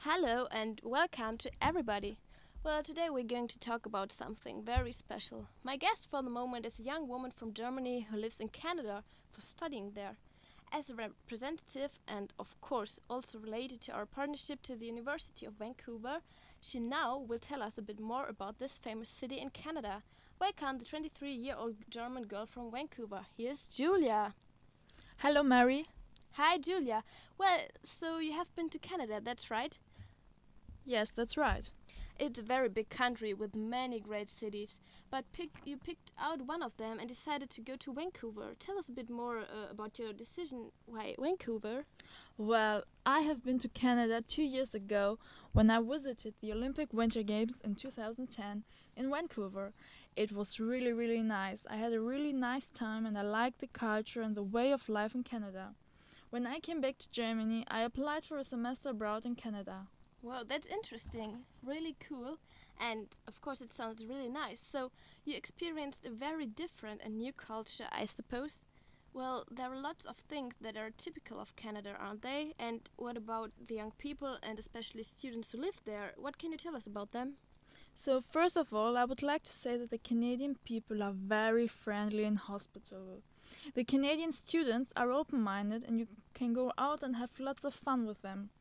Hello and welcome to everybody. Well, today we're going to talk about something very special. My guest for the moment is a young woman from Germany who lives in Canada for studying there. As a representative and, of course, also related to our partnership to the University of Vancouver, she now will tell us a bit more about this famous city in Canada. Welcome, the 23-year-old German girl from Vancouver. Here's Julia. Hello, Mary. Hi, Julia. Well, so you have been to Canada, that's right? Yes, that's right. It's a very big country with many great cities, but you picked out one of them and decided to go to Vancouver. Tell us a bit more about your decision. Why Vancouver? Well, I have been to Canada 2 years ago when I visited the Olympic Winter Games in 2010 in Vancouver. It was really nice. I had a really nice time and I liked the culture and the way of life in Canada. When I came back to Germany, I applied for a semester abroad in Canada. Wow, that's interesting. Really cool. And of course, it sounds really nice. So, you experienced a very different and new culture, I suppose. Well, there are lots of things that are typical of Canada, aren't they? And what about the young people and especially students who live there? What can you tell us about them? So, first of all, I would like to say that the Canadian people are very friendly and hospitable. The Canadian students are open minded and you can go out and have lots of fun with them.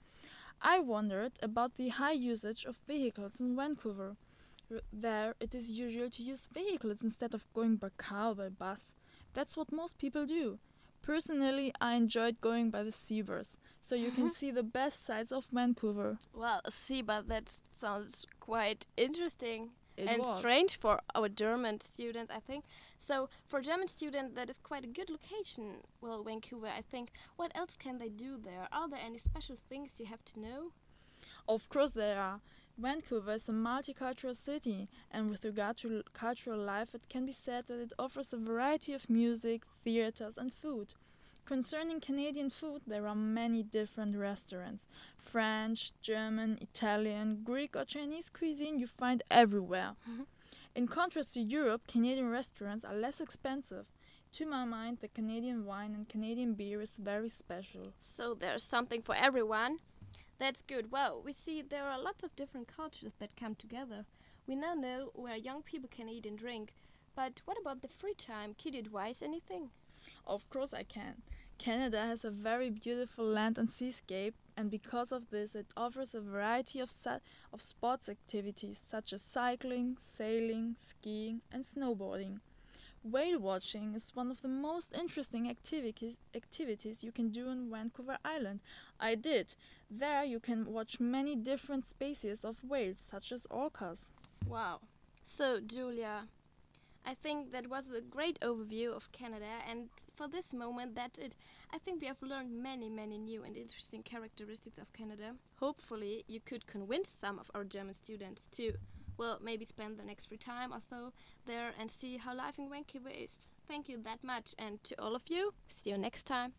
I wondered about the high usage of vehicles in Vancouver. There, it is usual to use vehicles instead of going by car or by bus. That's what most people do. Personally, I enjoyed going by the seabus, so you can see the best sides of Vancouver. Well, see, but that sounds quite interesting It and was. strange for our German student, I think. So, for a German student, that is quite a good location. Well, Vancouver, I think. What else can they do there? Are there any special things you have to know? Of course, there are. Vancouver is a multicultural city, and with regard to cultural life, it can be said that it offers a variety of music, theaters, and food. Concerning Canadian food, there are many different restaurants. French, German, Italian, Greek, or Chinese cuisine you find everywhere. In contrast to Europe, Canadian restaurants are less expensive. To my mind, the Canadian wine and Canadian beer is very special. So, there's something for everyone. That's good. Well, we see there are lots of different cultures that come together. We now know where young people can eat and drink. But what about the free time? Can you advise anything? Of course I can. Canada has a very beautiful land and seascape, and because of this, it offers a variety of sports activities such as cycling, sailing, skiing, and snowboarding. Whale watching is one of the most interesting activities you can do on Vancouver Island. I did. There you can watch many different species of whales, such as orcas. Wow. So, Julia, I think that was a great overview of Canada, and for this moment, that's it. I think we have learned many new and interesting characteristics of Canada. Hopefully, you could convince some of our German students to, well, maybe spend the next free time or so there and see how life in Vancouver is. Thank you that much, and to all of you, see you next time.